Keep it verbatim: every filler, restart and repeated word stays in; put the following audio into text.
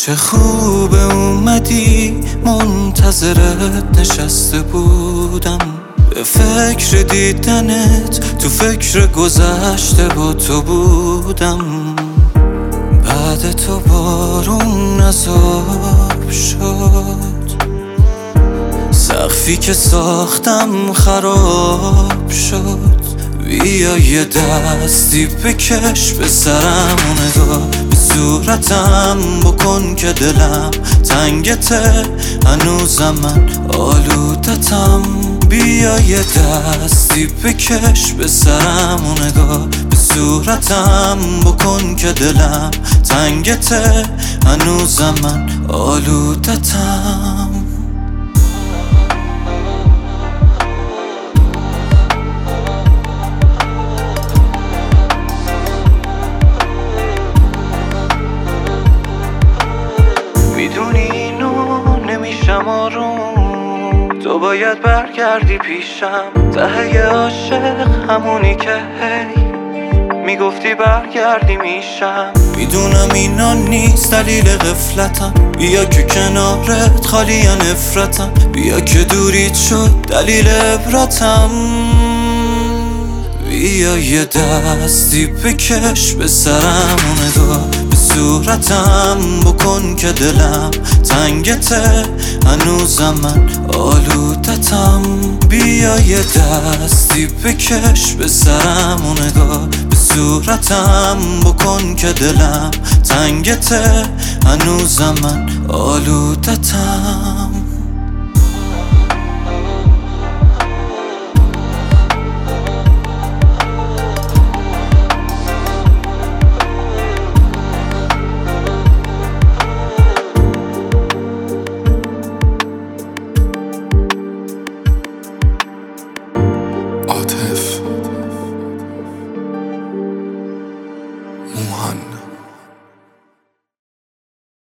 چه خوب اومدی، منتظرت نشسته بودم، به فکر دیدنت، تو فکر گذشته با تو بودم. بعد تو بارون عذاب شد، سقفی که ساختم خراب شد. بیا یه دستی بکش به سرم و نگاه به صورتم بکن که دلم تنگته، هنوزم من آلودتم. بیا یه دستی بکش به سرم و نگاه به صورتم بکن که دلم تنگته، هنوزم من آلودتم. میدونی اینو نمیشم آروم، تو باید برگردی پیشم. ته عاشق همونی که هی میگفتی برگردی میشم. میدونم اینا نیست دلیل غفلتم، بیا که کنارت خالی نفرتم. بیا که دوریت شد دلیل عبرتم. بیا یه دستی بکش به سرم و نگاه به صورتم بکن که دلم تنگته، هنوزم من آلودتم. بیا یه دستی بکش به سرم و نگاه به صورتم بکن که دلم تنگته، هنوزم من آلودتم.